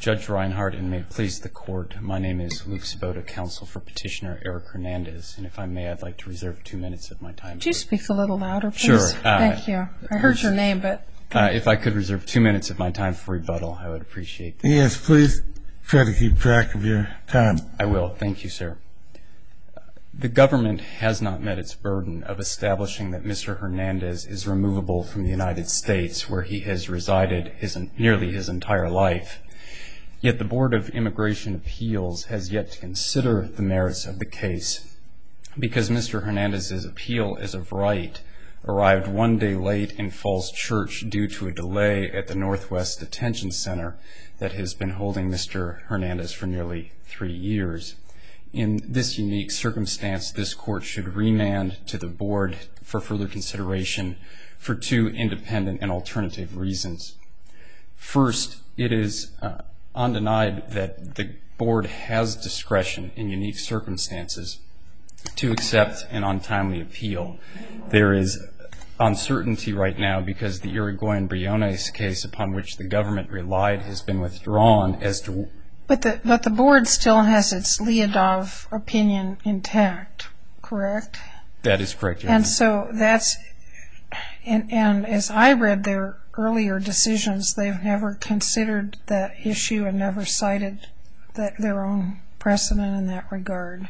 Judge Reinhardt, and may it please the Court, my name is Luke Sabota, counsel for Petitioner Eric Hernandez, and if I may, I'd like to reserve 2 minutes of my time. Could you speak a little louder, please? Sure. Thank you. I heard your name, but... If I could reserve 2 minutes of my time for rebuttal, I would appreciate that. Yes, please try to keep track of your time. I will. Thank you, sir. The government has not met its burden of establishing that Mr. Hernandez is removable from the United States, where he has resided nearly his entire life. Yet the Board of Immigration Appeals has yet to consider the merits of the case, because Mr. Hernandez's appeal as of right arrived 1 day late in Falls Church due to a delay at the Northwest Detention Center that has been holding Mr. Hernandez for nearly 3 years. In this unique circumstance, this Court should remand to the Board for further consideration for 2 independent and alternative reasons. First, it is undenied that the Board has discretion in unique circumstances to accept an untimely appeal. There is uncertainty right now because the Irigoyen-Briones case upon which the government relied has been withdrawn as to... But the Board still has its Leodov opinion intact, correct? That is correct, Your Honor. And so that's... And as I read their earlier decisions, they've never considered that issue and never cited their own precedent in that regard.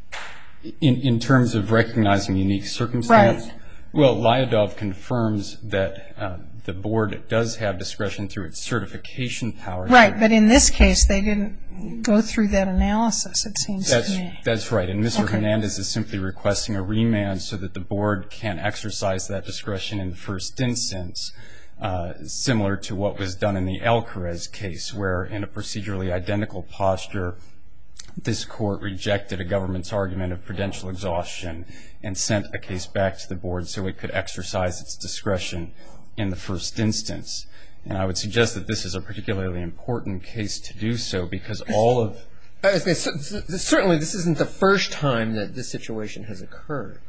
In terms of recognizing unique circumstance? Right. Well, Leodov confirms that the Board does have discretion through its certification powers. Right, but in this case, they didn't go through that analysis, it seems to me. That's right, and Mr. Hernandez is simply requesting a remand so that the Board can exercise that discretion in the first instance, similar to what was done in the Alcarez case, where in a procedurally identical posture, this Court rejected a government's argument of prudential exhaustion and sent a case back to the Board so it could exercise its discretion in the first instance. And I would suggest that this is a particularly important case to do so because all of... Certainly this isn't the first time that this situation has occurred.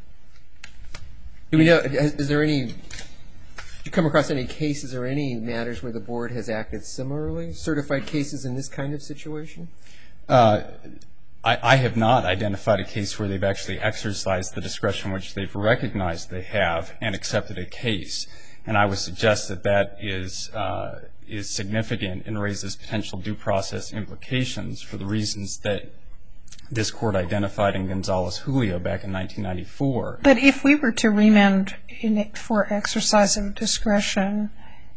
Do we know, is there any... Did you come across any cases or any matters where the Board has acted similarly? Certified cases in this kind of situation? I have not identified a case where they've actually exercised the discretion which they've recognized they have and accepted a case. And I would suggest that that is significant and raises potential due process implications for the reasons that this Court identified in Gonzales-Julio back in 1994. But if we were to remand for exercise of discretion,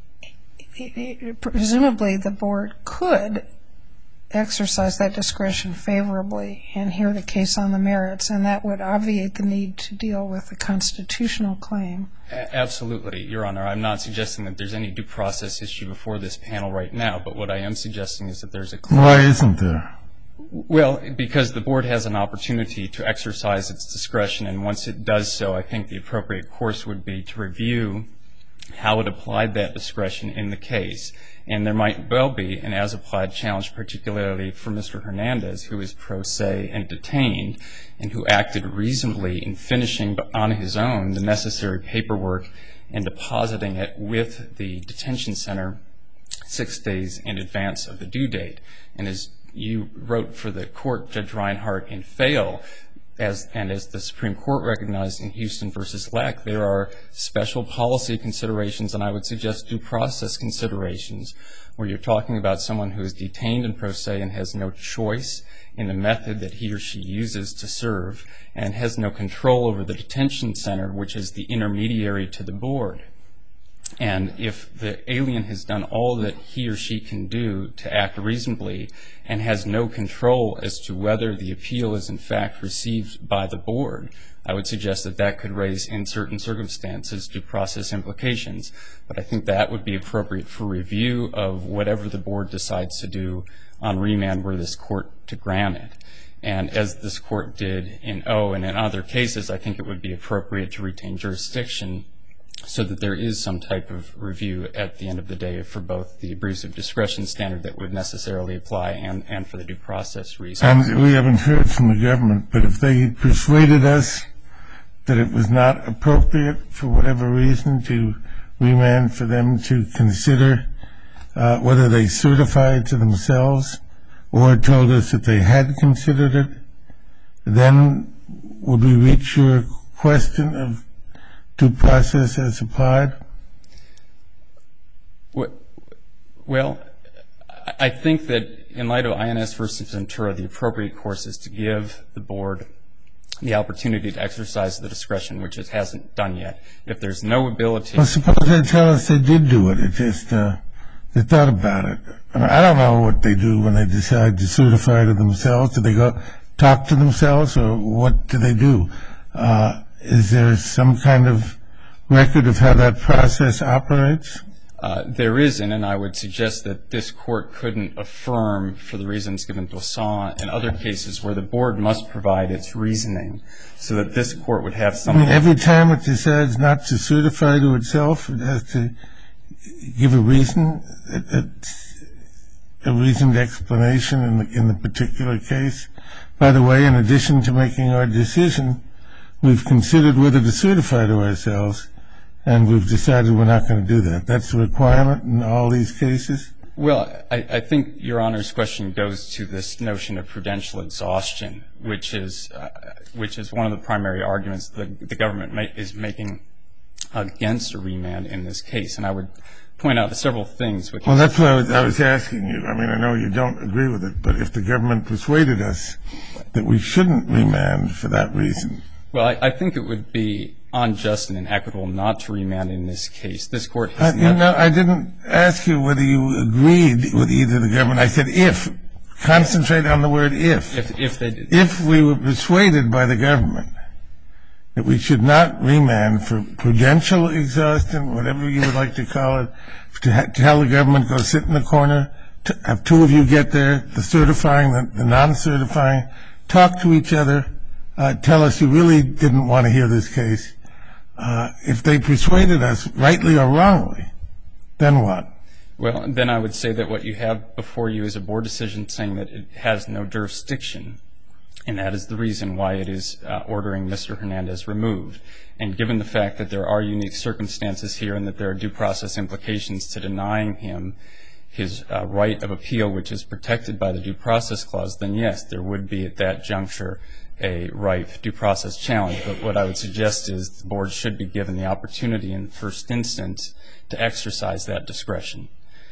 presumably the Board could exercise that discretion favorably and hear the case on the merits, and that would obviate the need to deal with the constitutional claim. Absolutely, Your Honor. I'm not suggesting that there's any due process issue before this panel right now, but what I am suggesting is that there's a claim. Why isn't there? Well, because the Board has an opportunity to exercise its discretion, and once it does so, I think the appropriate course would be to review how it applied that discretion in the case. And there might well be an as-applied challenge, particularly for Mr. Hernandez, who is pro se and detained, and who acted reasonably in finishing on his own the necessary paperwork and depositing it with the detention center 6 days in advance of the due date. And as you wrote for the Court, Judge Reinhardt, in Fail, and as the Supreme Court recognized in Houston v. Leck, there are special policy considerations, and I would suggest due process considerations, where you're talking about someone who is detained in pro se and has no choice in the method that he or she uses to serve, and has no control over the detention center, which is the intermediary to the Board. And if the alien has done all that he or she can do to act reasonably and has no control as to whether the appeal is in fact received by the Board, I would suggest that that could raise, in certain circumstances, due process implications. But I think that would be appropriate for review of whatever the Board decides to do on remand were this Court to grant it. And as this Court did in O and in other cases, I think it would be appropriate to retain jurisdiction so that there is some type of review at the end of the day for both the abusive discretion standard that would necessarily apply and for the due process reasons. And we haven't heard from the government, but if they persuaded us that it was not appropriate for whatever reason to remand for them to consider whether they certified to themselves or told us that they had considered it, then would we reach your question of due process as applied? Well, I think that in light of INS versus Ventura, the appropriate course is to give the board the opportunity to exercise the discretion, which it hasn't done yet. If there's no ability... Well, suppose they tell us they did do it. It just, they thought about it. I don't know what they do when they decide to certify to themselves. Do they go talk to themselves, or what do they do? Is there some kind of record of how that process operates? There isn't, and I would suggest that this court couldn't affirm, for the reasons given to Assange, in other cases where the board must provide its reasoning, so that this court would have something... I mean, every time it decides not to certify to itself, it has to give a reason, a reasoned explanation in the particular case. By the way, in addition to making our decision, we've considered whether to certify to ourselves, and we've decided we're not going to do that. That's the requirement in all these cases? Well, I think Your Honor's question goes to this notion of prudential exhaustion, which is one of the primary arguments that the government is making against a remand in this case. And I would point out several things. Well, that's what I was asking you. I mean, I know you don't agree with it, but if the government persuaded us that we shouldn't remand for that reason... Well, I think it would be unjust and inequitable not to remand in this case. This court has I didn't ask you whether you agreed with either the government. I said if. Concentrate on the word if. If they did. If we were persuaded by the government that we should not remand for prudential exhaustion, whatever you would like to call it, to tell the government, go sit in the corner, have two of you get there, the certifying, the non-certifying, talk to each other, tell us you really didn't want to hear this case. If they persuaded us, rightly or wrongly, then what? Well, then I would say that what you have before you is a board decision saying that it has no jurisdiction, and that is the reason why it is ordering Mr. Hernandez removed. And given the fact that there are unique circumstances here and that there are due process implications to denying him his right of appeal, which is protected by the Due Process Clause, then yes, there would be at that juncture a ripe due process challenge. But what I would suggest is the board should be given the opportunity in the first instance to exercise that discretion.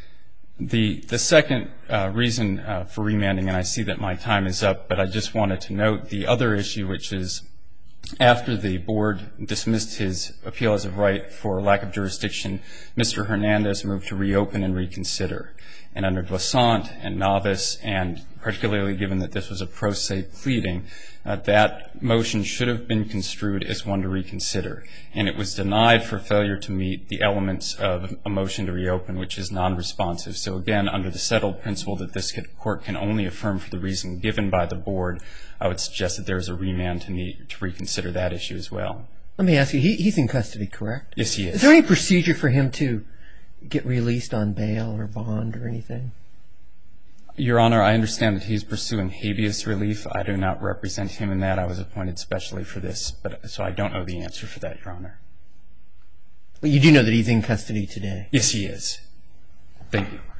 The second reason for remanding, and I see that my time is up, but I just wanted to note the other issue, which is after the board dismissed his appeal as of right for lack of jurisdiction, Mr. Hernandez moved to reopen and reconsider. And under Glissant and Novice, and particularly given that this was a pro se pleading, that motion should have been construed as one to reconsider. And it was denied for failure to meet the elements of a motion to reopen, which is non-responsive. So again, under the settled principle that this court can only affirm for the reason given by the board, I would suggest that there is a remand to reconsider that issue as well. Let me ask you, he's in custody, correct? Yes, he is. Is there any procedure for him to get released on bail or bond or anything? Your Honor, I understand that he's pursuing habeas relief. I do not represent him in that. I was appointed specially for this, so I don't know the answer for that, Your Honor. Well, you do know that he's in custody today? Yes, he is. Thank you.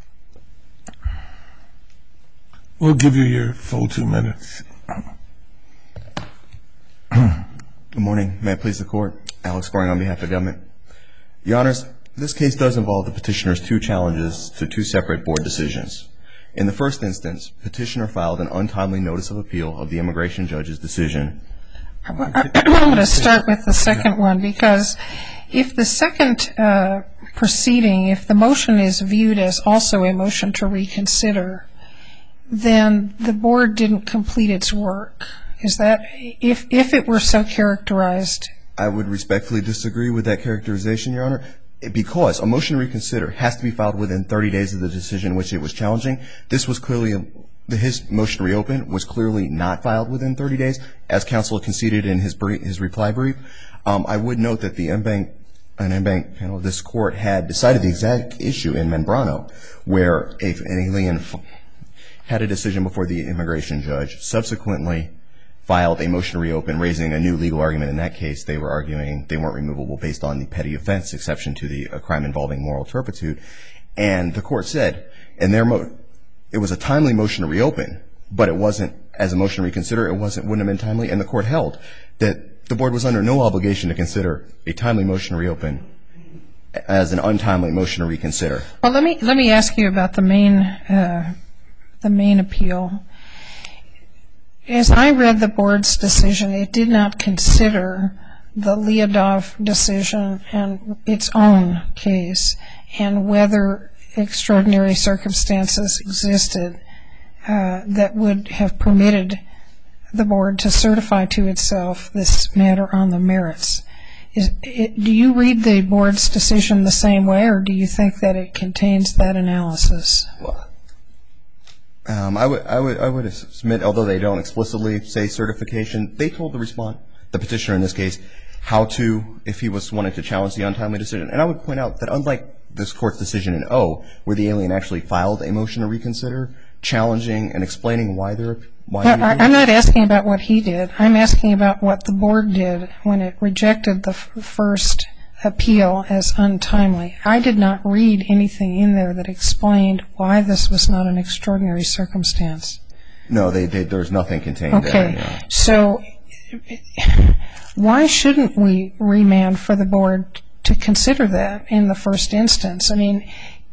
We'll give you your full 2 minutes. Good morning. May it please the Court. Alex Boring on behalf of the government. Your Honors, this case does involve the petitioner's 2 challenges to 2 separate board decisions. In the first instance, petitioner filed an untimely notice of appeal of the immigration judge's decision. I'm going to start with the second one, because if the second proceeding, if the motion is viewed as also a motion to reconsider, then the board didn't complete its work. Is that, if it were so characterized? I would respectfully disagree with that characterization, Your Honor, because a motion to reconsider has to be filed within 30 days of the decision which it was challenging. This was clearly, his motion to reopen was clearly not filed within 30 days, as counsel conceded in his reply brief. I would note that an en-banc panel of this Court had decided the exact issue in Membrano, where an alien had a decision before the immigration judge, subsequently filed a motion to reopen, raising a new legal argument. In that case, they were arguing they weren't removable based on the petty offense exception to the crime involving moral turpitude. And the court said, it was a timely motion to reopen, but it wasn't, as a motion to reconsider, wouldn't have been timely. And the court held that the board was under no obligation to consider a timely motion to reopen as an untimely motion to reconsider. Well, let me ask you about the main appeal. As I read the board's decision, it did not consider the Leodov decision and its own case, and whether extraordinary circumstances existed that would have permitted the board to certify to itself this matter on the merits. Do you read the board's decision the same way, or do you think that it contains that analysis? Well, I would submit, although they don't explicitly say certification, they told the petitioner in this case, how to, if he was wanting to challenge the untimely decision. And I would point out that unlike this court's decision in O, where the alien actually filed a motion to reconsider, challenging and explaining why I'm not asking about what he did. I'm asking about what the board did when it rejected the first appeal as untimely. I did not read anything in there that explained why this was not an extraordinary circumstance. No, there's nothing contained there. Okay, so why shouldn't we remand for the board to consider that in the first instance? I mean,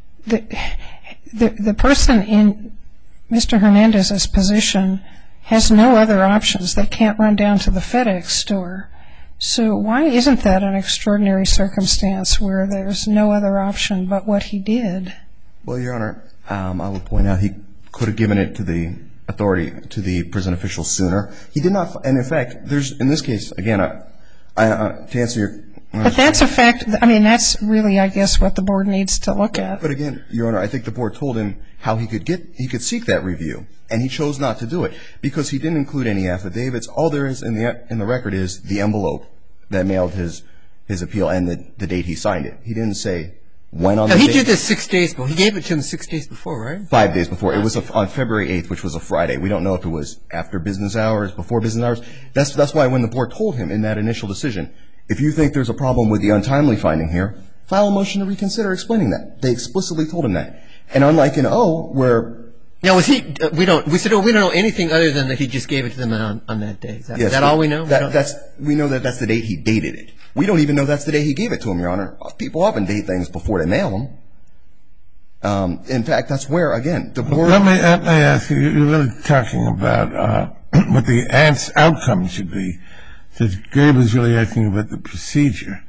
the person in Mr. Hernandez's position has no other options. They can't run down to the FedEx store. So why isn't that an extraordinary circumstance where there's no other option but what he did? Well, Your Honor, I would point out he could have given it to the authority, to the prison official sooner. He did not, and in fact, there's, in this case, again, to answer your... But that's a fact, I mean, that's really, I guess, what the board needs to look at. But again, Your Honor, I think the board told him how he could seek that review, and he chose not to do it because he didn't include any affidavits. All there is in the record is the envelope that mailed his appeal and the date he signed it. He didn't say when on the date. He did this 6 days before. He gave it to him 6 days before, right? 5 days before. It was on February 8th, which was a Friday. We don't know if it was after business hours, before business hours. That's why when the board told him in that initial decision, if you think there's a problem with the untimely finding here, file a motion to reconsider explaining that. They explicitly told him that. And unlike in O, where... Now, was he, we don't know anything other than that he just gave it to them on that day. Is that all we know? We know that that's the date he dated it. We don't even know that's the day he gave it to him, Your Honor. People often date things before they mail them. In fact, that's where, again, the board... Let me ask you, you're really talking about what the outcome should be. Judge Gabe is really asking about the procedure.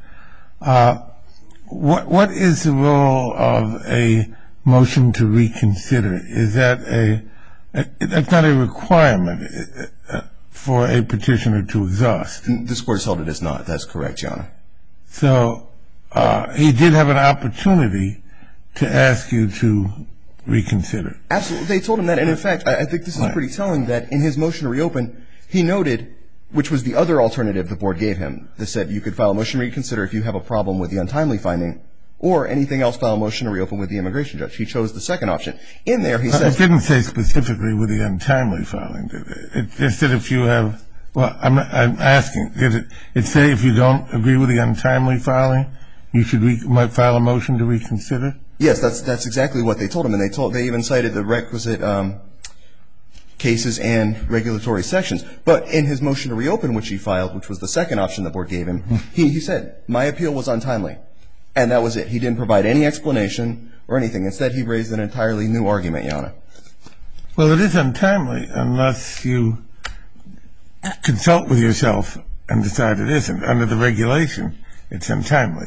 What is the role of a motion to reconsider? Is that that's not a requirement for a petitioner to exhaust? This Court has held it as not. That's correct, Your Honor. So he did have an opportunity to ask you to reconsider. Absolutely. They told him that. And, in fact, I think this is pretty telling that in his motion to reopen, he noted, which was the other alternative the board gave him, that said you could file a motion to reconsider if you have a problem with the untimely finding, or anything else, file a motion to reopen with the immigration judge. He chose the second option. In there, he says... It didn't say specifically with the untimely filing, did it? It just said if you have... Well, I'm asking, did it say if you don't agree with the untimely filing, you might file a motion to reconsider? Yes, that's exactly what they told him. And they even cited the requisite cases and regulatory sections. But in his motion to reopen, which he filed, which was the second option the board gave him, he said, my appeal was untimely. And that was it. He didn't provide any explanation or anything. Instead, he raised an entirely new argument, Your Honor. Well, it is untimely unless you consult with yourself and decide it isn't. Under the regulation, it's untimely.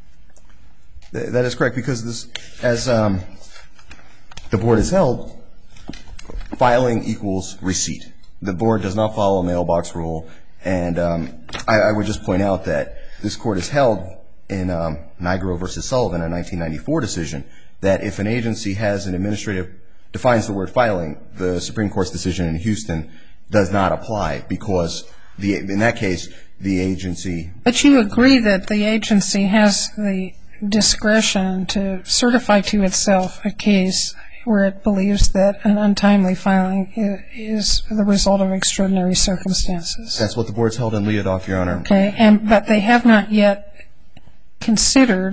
That is correct, because this, as the board has held, filing equals receipt. The board does not follow a mailbox rule. And I would just point out that this Court has held in Nigro v. Sullivan, a 1994 decision, that if an agency has an administrative, defines the word filing, the Supreme Court's decision in Houston does not apply because, in that case, the agency... But you agree that the agency has the discretion to certify to itself a case where it believes that an untimely filing is the result of extraordinary circumstances. That's what the board's held in Leodov, Your Honor. Okay, but they have not yet considered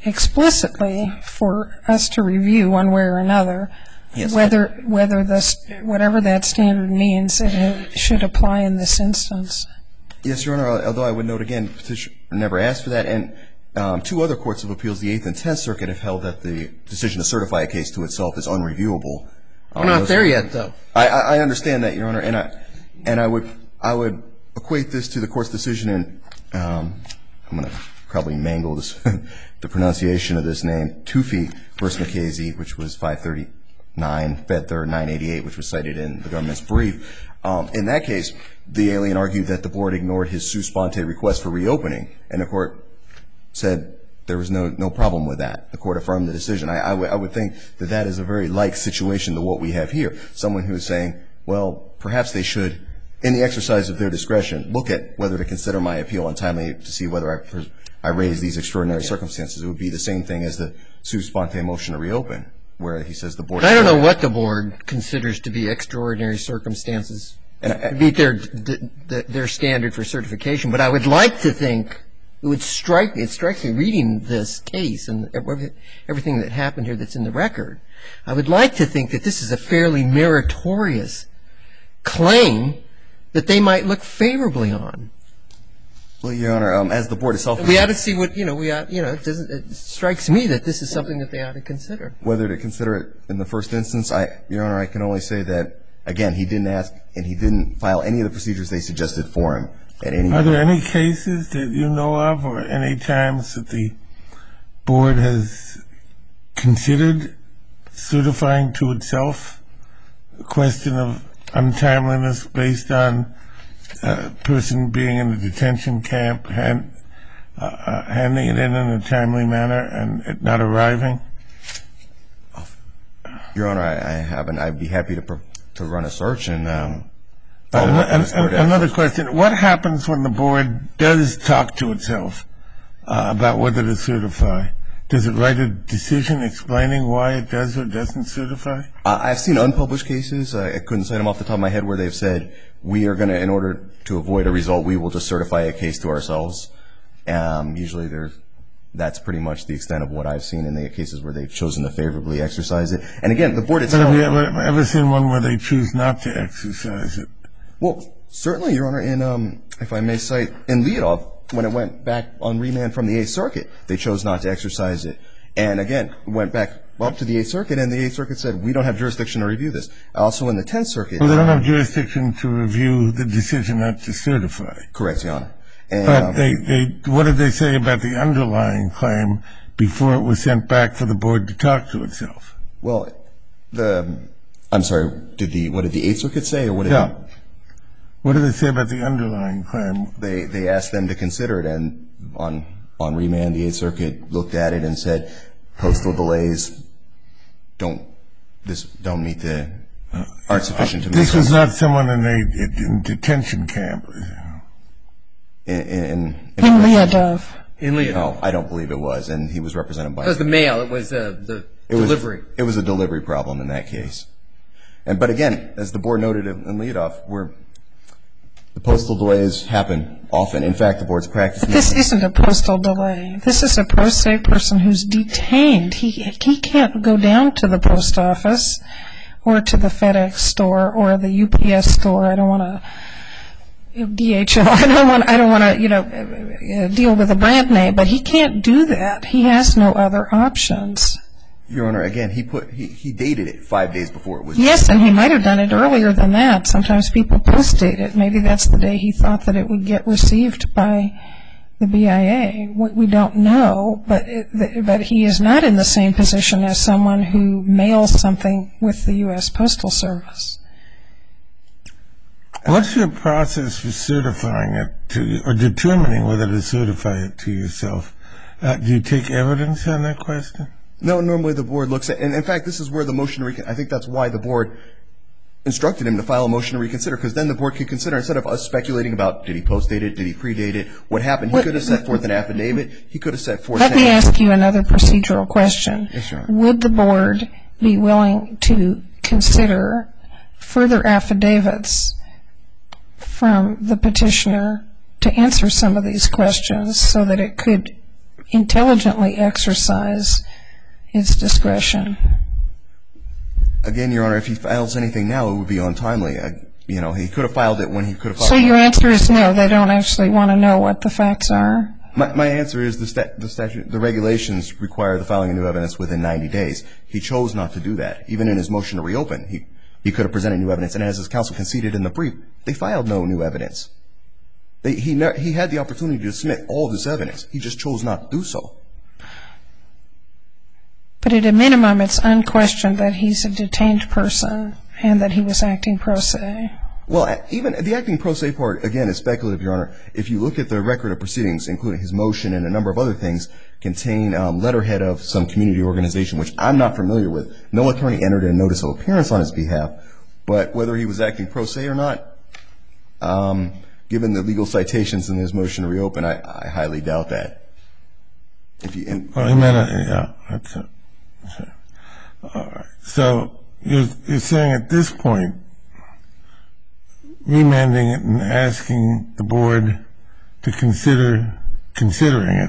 explicitly for us to review one way or another, whether whatever that standard means, it should apply in this instance. Yes, Your Honor, although I would note again, petitioner never asked for that, and two other courts of appeals, the 8th and 10th Circuit, have held that the decision to certify a case to itself is unreviewable. We're not there yet, though. I understand that, Your Honor, and I would equate this to the Court's decision in, I'm going to probably mangle this, the pronunciation of this name, Tufi v. McKaysey, which was 539, Fed 3rd, 988, which was cited in the government's brief. In that case, the alien argued that the Board ignored his sua sponte request for reopening, and the Court said there was no problem with that. The Court affirmed the decision. I would think that that is a very like situation to what we have here. Someone who is saying, well, perhaps they should, in the exercise of their discretion, look at whether to consider my appeal untimely to see whether I raise these extraordinary circumstances. It would be the same thing as the sua sponte motion to reopen, where he says the Board... I don't know what the Board considers to be extraordinary circumstances to meet their standard for certification, but I would like to think, it strikes me reading this case and everything that happened here that's in the record, I would like to think that this is a fairly meritorious claim that they might look favorably on. Well, Your Honor, as the Board itself... We ought to see what, it strikes me that this is something that they ought to consider. Whether to consider it in the first instance, Your Honor, I can only say that, again, he didn't ask and he didn't file any of the procedures they suggested for him at any point. Are there any cases that you know of or any times that the Board has considered certifying to itself a question of untimeliness based on a person being in a detention camp, handing it in a timely manner and it not arriving? Your Honor, I haven't. I'd be happy to run a search and... Another question. What happens when the Board does talk to itself about whether to certify? Does it write a decision explaining why it does or doesn't certify? I've seen unpublished cases. I couldn't cite them off the top of my head where they've said, we are going to, in order to avoid a result, we will just certify a case to ourselves. Usually that's pretty much the extent of what I've seen in the cases where they've chosen to favorably exercise it. And again, the Board itself... Have you ever seen one where they choose not to exercise it? Well, certainly, Your Honor, in, if I may cite, in Leodoff, when it went back on remand from the 8th Circuit, they chose not to exercise it. And again, went back up to the 8th Circuit, and the 8th Circuit said, we don't have jurisdiction to review this. Also in the 10th Circuit... Well, they don't have jurisdiction to review the decision not to certify. Correct, Your Honor. But what did they say about the underlying claim before it was sent back for the Board to talk to itself? Well, I'm sorry, what did the 8th Circuit say? Or what did Yeah. What did they say about the underlying claim? They asked them to consider it, and on remand, the 8th Circuit looked at it and said, postal delays aren't sufficient to meet... This was not someone in detention camp. In Leodoff. In Leodoff. No, I don't believe it was, and he was represented by... It was the mail. It was the delivery. It was a delivery problem in that case. But again, as the Board noted in Leodoff, the postal delays happen often. In fact, the Board's practice... But this isn't a postal delay. This is a pro se person who's detained. He can't go down to the post office or to the FedEx store or the UPS store. I don't want to... DHL. I don't want to, deal with a brand name, but he can't do that. He has no other options. Your Honor, again, he dated it 5 days before it was... Yes, and he might have done it earlier than that. Sometimes people post-date it. Maybe that's the day he thought that it would get received by the BIA. We don't know, but he is not in the same position as someone who mails something with the U.S. Postal Service. What's your process for certifying it or determining whether to certify it to yourself? Do you take evidence on that question? No, normally the Board looks at... And in fact, this is where the motion to reconsider... I think that's why the Board instructed him to file a motion to reconsider, because then the Board could consider, instead of us speculating about did he post-date it, did he predate it, what happened, he could have set forth an affidavit, he could have set forth... Let me ask you another procedural question. Yes, Your Honor. Would the Board be willing to consider further affidavits from the petitioner to answer some of these questions so that it could intelligently exercise its discretion? Again, Your Honor, if he files anything now, it would be untimely. You know, he could have filed it when he could have filed it. So your answer is no, they don't actually want to know what the facts are? My answer is the regulations require the filing of new evidence within 90 days. He chose not to do that. Even in his motion to reopen, he could have presented new evidence. And as his counsel conceded in the brief, they filed no new evidence. He had the opportunity to submit all this evidence. He just chose not to do so. But at a minimum, it's unquestioned that he's a detained person and that he was acting pro se. Well, even the acting pro se part, again, is speculative, Your Honor. If you look at the record of proceedings, including his motion and a number of other things, contain letterhead of some community organization, which I'm not familiar with. No attorney entered a notice of appearance on his behalf. But whether he was acting pro se or not, given the legal citations in his motion to reopen, I highly doubt that. That's it. All right. So you're saying at this point, remanding it and asking the board to considering it,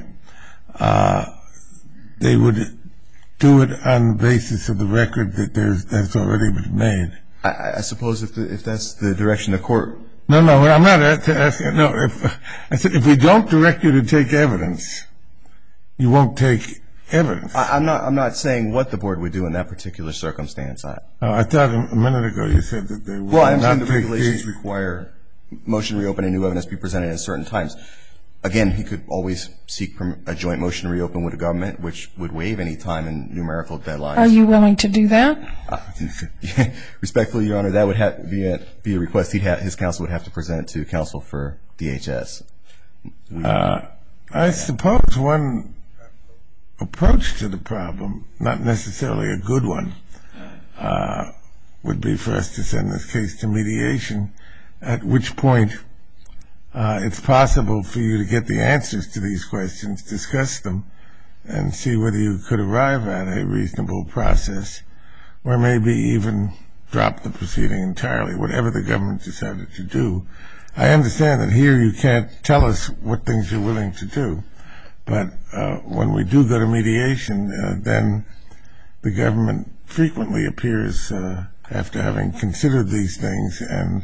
they would do it on the basis of the record that's already been made. I suppose if that's the direction the court. No, I'm not asking. No, I said if we don't direct you to take evidence, you won't take evidence. I'm not saying what the board would do in that particular circumstance. I thought a minute ago you said that they would. Well, I'm saying the regulations require motion to reopen and new evidence be presented at certain times. Again, he could always seek a joint motion to reopen with the government, which would waive any time and numerical deadlines. Are you willing to do that? Respectfully, Your Honor, that would have to be a request his counsel would have to present to counsel for DHS. I suppose one approach to the problem, not necessarily a good one, would be for us to send this case to mediation, at which point it's possible for you to get the answers to these questions, discuss them, and see whether you could arrive at a reasonable process, or maybe even drop the proceeding entirely, whatever the government decided to do. I understand that here you can't tell us what things you're willing to do, but when we do go to mediation, then the government frequently appears, after having considered these things, and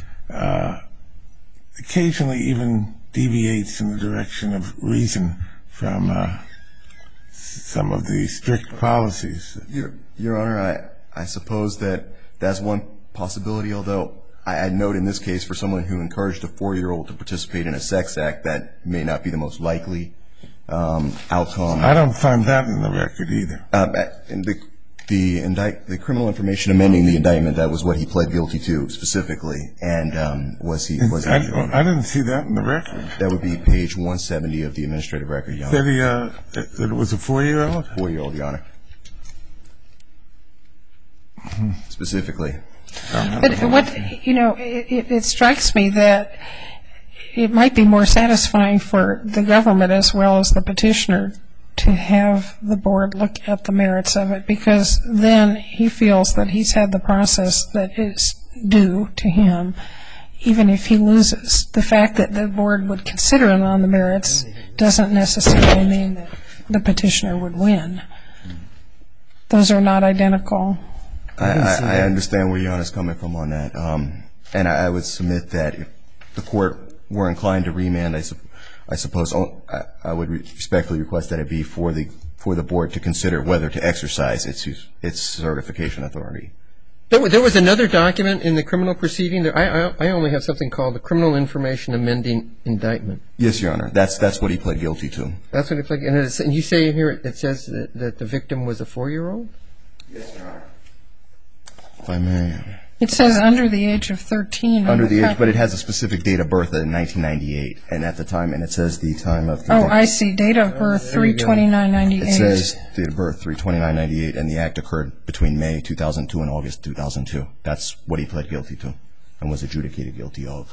occasionally even deviates in the direction of reason from some of the strict policies. Your Honor, I suppose that's one possibility, although I note in this case for someone who encouraged a 4-year-old to participate in a sex act, that may not be the most likely outcome. I don't find that in the record either. The criminal information amending the indictment, that was what he pled guilty to specifically, and was he? I didn't see that in the record. That would be page 170 of the administrative record, Your Honor. That it was a 4-year-old? 4-year-old, Your Honor. Specifically. But it strikes me that it might be more satisfying for the government as well as the petitioner to have the board look at the merits of it, because then he feels that he's had the process that is due to him, even if he loses. The fact that the board would consider it on the merits doesn't necessarily mean that the petitioner would win. Those are not identical. I understand where Your Honor is coming from on that. And I would submit that if the court were inclined to remand, I suppose I would respectfully request that it be for the board to consider whether to exercise its certification authority. There was another document in the criminal proceeding. I only have something called the Criminal Information Amending Indictment. Yes, Your Honor. That's what he pled guilty to. That's what he pled guilty to. And you say in here it says that the victim was a 4-year-old? Yes, Your Honor. If I may. It says under the age of 13. Under the age, but it has a specific date of birth in 1998, and at the time, and it says the time of conviction. Oh, I see. Date of birth 3/29/98. It says date of birth 3/29/98, and the act occurred between May 2002 and August 2002. That's what he pled guilty to and was adjudicated guilty of.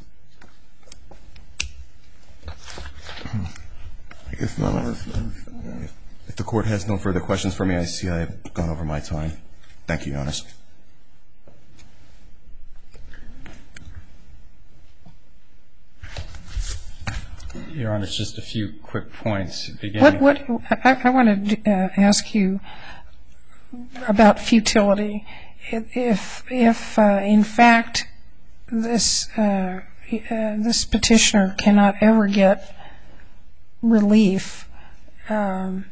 I guess none of us. If the court has no further questions for me, I see I have gone over my time. Thank you, Your Honor. Your Honor, just a few quick points. I want to ask you about futility. If in fact this petitioner cannot ever get relief, how,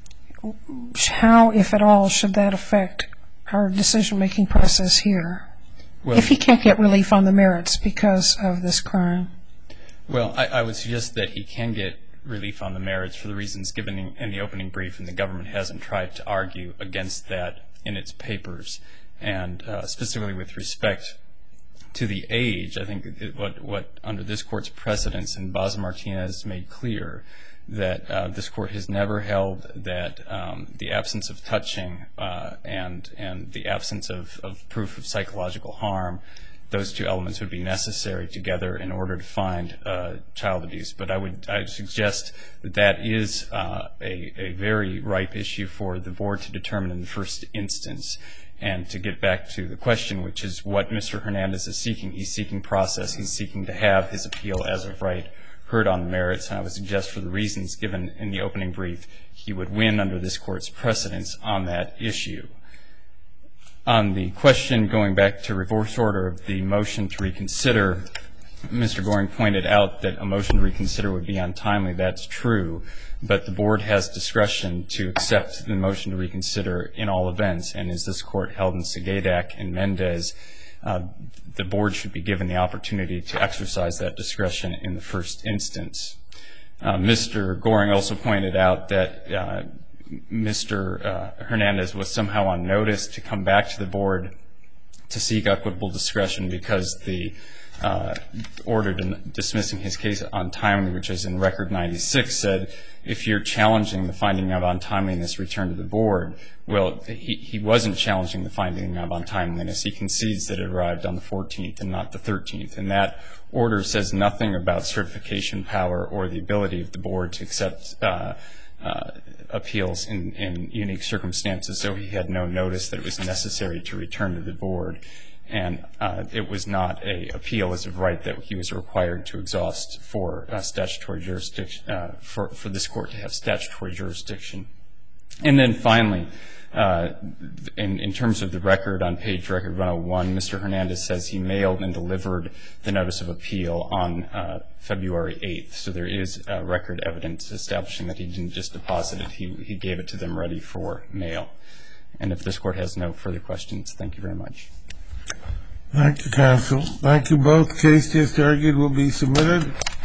if at all, should that affect our decision-making process here? Well, if he can't get relief on the merits because of this crime. Well, I would suggest that he can get relief on the merits for the reasons given in the opening brief, and the government hasn't tried to argue against that in its papers. And specifically with respect to the age, I think what under this Court's precedence in Baza-Martinez made clear that this Court has never held that the absence of touching and the absence of proof of psychological harm, those two elements would be necessary together in order to find child abuse. But I would suggest that that is a very ripe issue for the Board to determine in the first instance. And to get back to the question, which is what Mr. Hernandez is seeking, he's seeking process. He's seeking to have his appeal as of right heard on the merits. And I would suggest for the reasons given in the opening brief, he would win under this Court's precedence on that issue. On the question going back to reverse order of the motion to reconsider, Mr. Goring pointed out that a motion to reconsider would be untimely. That's true. But the Board has discretion to accept the motion to reconsider in all events. And as this Court held in Segadak and Mendez, the Board should be given the opportunity to exercise that discretion in the first instance. Mr. Goring also pointed out that Mr. Hernandez was somehow on notice to come back to the Board to seek equitable discretion because the order dismissing his case untimely, which is in Record 96, said if you're challenging the finding of untimeliness, return to the Board. Well, he wasn't challenging the finding of untimeliness. He concedes that it arrived on the 14th and not the 13th. And that order says nothing about certification power or the ability of the Board to accept appeals in unique circumstances. So he had no notice that it was necessary to return to the Board. And it was not an appeal as of right that he was required to exhaust for statutory jurisdiction, for this Court to have statutory jurisdiction. And then finally, in terms of the record on page Record 101, Mr. Hernandez says he mailed and delivered the notice of appeal on February 8th. So there is record evidence establishing that he didn't just deposit it. He gave it to them ready for mail. And if this Court has no further questions, thank you very much. Thank you, counsel. Thank you both. Case just argued will be submitted.